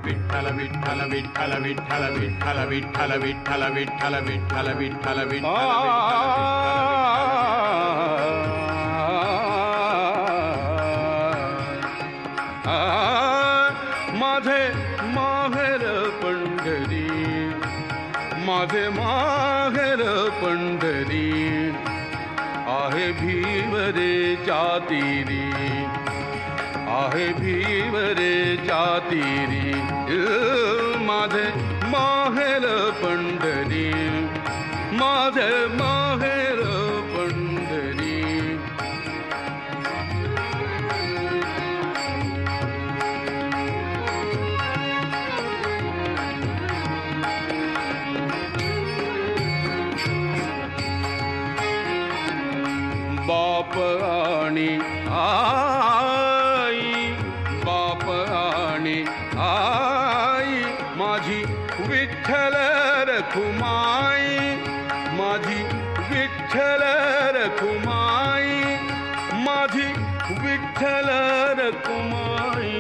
विठ्ठल विठ्ठल विठ्ठल विठ्ठल विठ्ठल विठ्ठल विठ्ठल विठ्ठल विठ्ठल विठ्ठल विठ्ठल माझे माहेर पंढरी, माझे माहेर पंढरी, आहे भीवरे जातीरी, आहे भीवरे जातीरी, माझे माहेर पंढरी, माझे माहेर पंढरी. बाप आणि आई, बाप आणि आई, माझी विठ्ठल रखुमाई, माझी विठ्ठल रखुमाई, माझी विठ्ठल रखुमाई,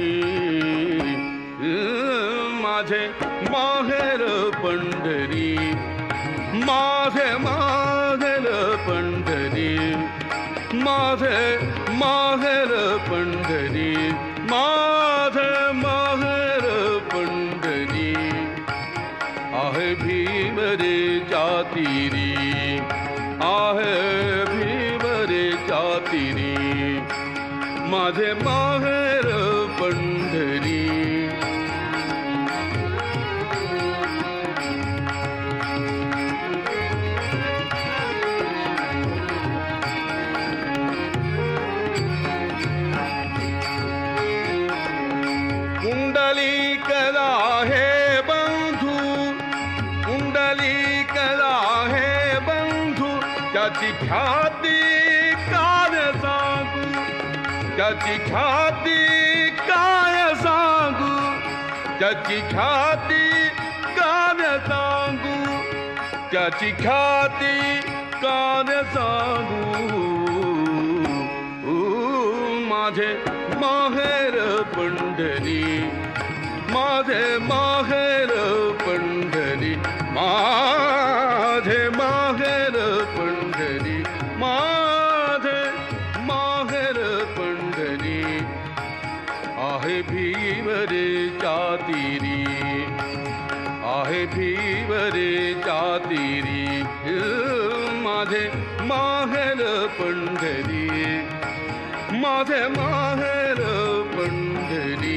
माझे माहेर पंढरी, माझे माहेर पंढरी, माझे माहेर पंढरी, माझे माहेर पंढरी, आहे भीवरे जातीरी, आहे भीवरे जातीरी, माझे माहेर पंढरी. कुंडलिकला हे बंधू, कुंडलिकला हे बंधू, त्याची ख्याती काय सांगू, त्याची ख्याती काय सांगू, त्याची ख्याती काय सांगू, त्याची ख्याती काय सांगू. माझे माहेर पंढरी, माझे माहेर पंढरी, माझे माहेर पंढरी, माझे माहेर पंढरी, आहे भीवरे जातीरी, आहे भीवरे जातीरी, माझे माहेर पंढरी, माझे माहेर पंढरी.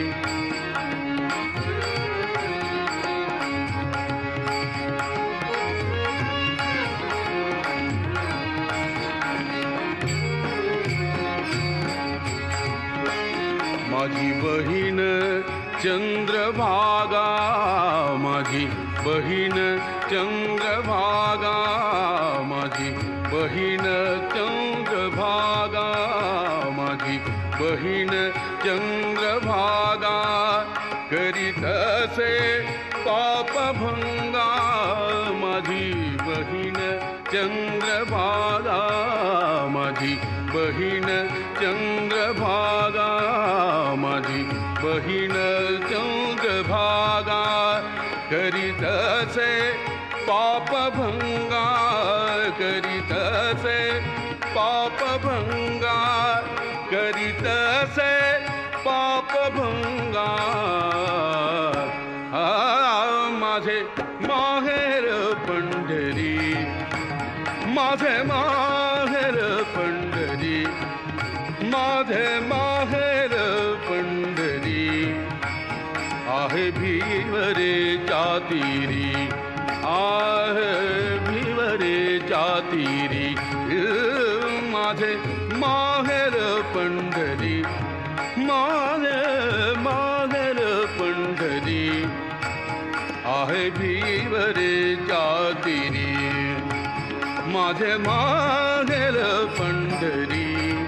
माझी बहीण चंद्रभागा, माझी बहीण चंद्रभागा, माझी बहीण चंद्रभागा, माझी बहीण चंद्रभागा, करीत असे पापभंगा, माझी बहीण चंद्रभागा, माझी बहीण चंद्रभागा, माझी बहीण चंद्रभागा, करीत असे पापभंगा, करीत असे पापभंगा, करीत असे पापभंगा. माझे माहेर पंढरी, माझे माहेर पंढरी, माझे माहेर पंढरी, आहे भीवरे जातीरी, आहे भीवरे जातीरी, माझे माहेर पंढरी, माझे माहेर पंढरी, आहे भीवरे जातीरी, माझे माहेर पंढरी.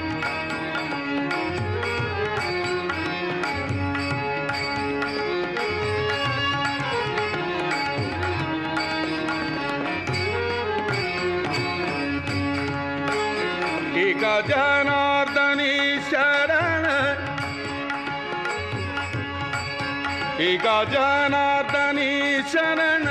एका जनार्दनी शरण, एका जनार्दनी शरण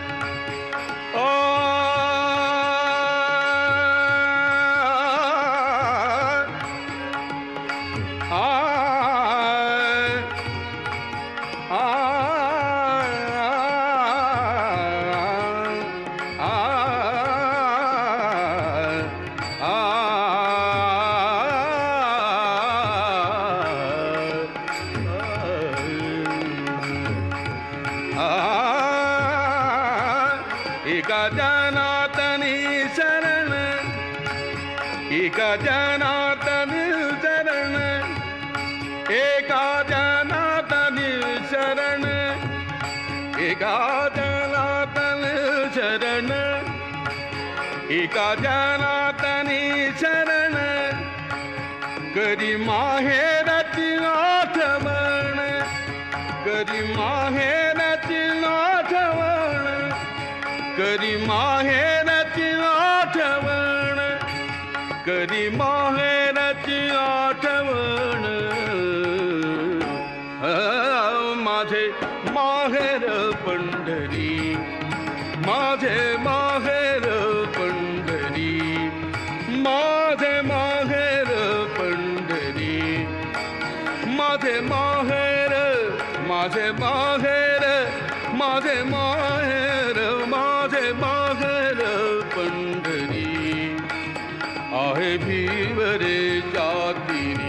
एका जनार्दनी शरण एका जनार्दनी शरण एका जनार्दनी शरण एका जनार्दनी शरण एका जनार्दनी शरण करी माहेरची आठवण करी माहेरची आठवण करी माहेरची आठवण करी माहेरची आठवण माझे माहेर पंढरी माझे माहेर पंढरी माझे माहेर पंढरी माझे माहेर माझे माहेर माझे माहेर माझे माहेर पंढरी आहे भीवरे जातिरी